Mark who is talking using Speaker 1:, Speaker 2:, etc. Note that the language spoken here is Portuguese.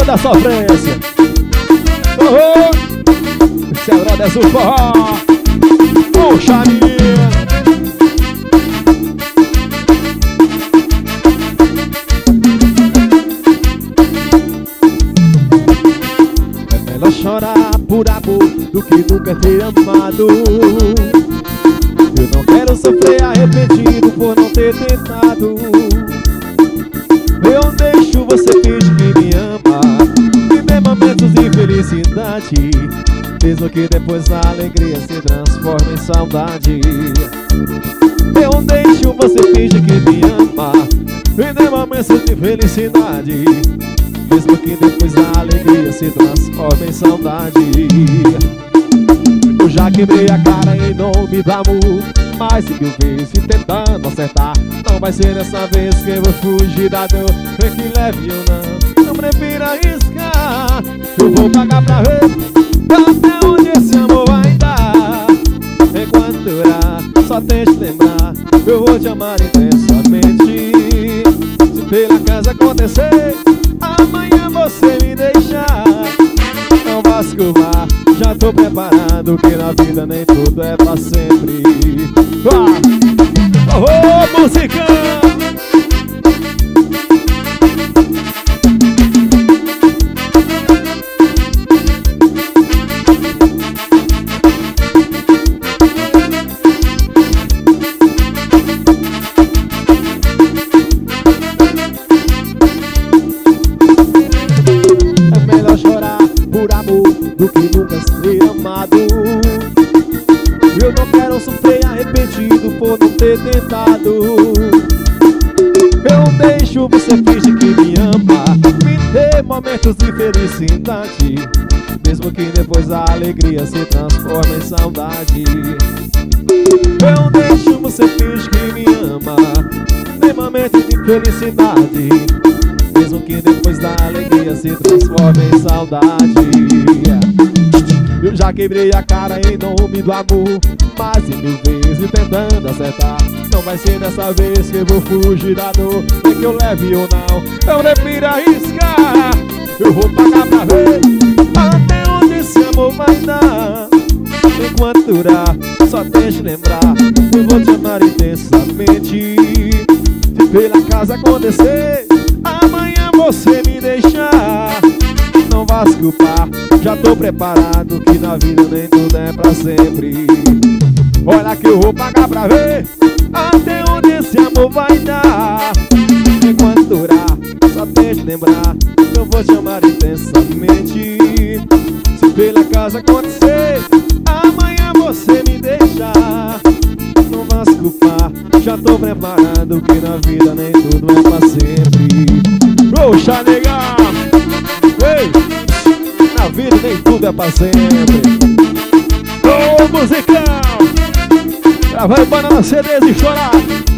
Speaker 1: da sofrência. Esse é o Brothers do Forró. Puxa, menina. É melhor chorar por amor do que nunca ter amado. Eu não quero sofrer arrependido por não ter tentado. Eu deixo você fingir que me ama, viver momentos de felicidade, mesmo que depois a alegria se transforme em saudade. Eu deixo você fingir que me ama, viver momentos de felicidade, mesmo que depois a alegria se transforme em saudade. Eu já quebrei a cara em nome do amor, mais de 1000 vezes tentando acertar. Não vai ser dessa vez que eu vou fugir da dor, é que leve ou não, não prefiro arriscar. Eu vou pagar pra ver até onde esse amor vai dar. Enquanto durar, só tente lembrar, eu vou te amar intensamente. Se pela casa acontecer, amanhã você me deixar, não vá se curvar, já tô preparado, que na vida nem tudo é pra sempre. Oh, música! É melhor chorar por amor do que nunca ser amado. Eu não quero sofrer arrependido por não ter tentado. Eu deixo você fingir que me ama, me dê momentos de felicidade, mesmo que depois a alegria se transforme em saudade. Eu deixo você fingir que me ama, me dê momentos de felicidade, mesmo que depois da alegria se transforme em saudade. Eu já quebrei a cara em nome do amor, mais de 1000 vezes tentando acertar. Não vai ser dessa vez que eu vou fugir da dor, é que eu leve ou não, eu prefiro arriscar. Eu vou pagar pra ver até onde esse amor vai dar. Enquanto durar, só tente lembrar, eu vou te amar intensamente. Se pela casa acontecer, amanhã você me deixar, não vá se culpar, já tô preparado, que na vida nem tudo é pra sempre. Olha que eu vou pagar pra ver até onde esse amor vai dar. Enquanto durar, só tente lembrar, eu vou te amar intensamente. Se pela casa acontecer, amanhã você me deixar, não vá se culpar, já tô preparado, que na vida nem tudo é pra sempre. Poxa, legal! Ei! Na vida nem tudo é pra sempre. Ô, musicão! Gravai Banana CDs e chorar.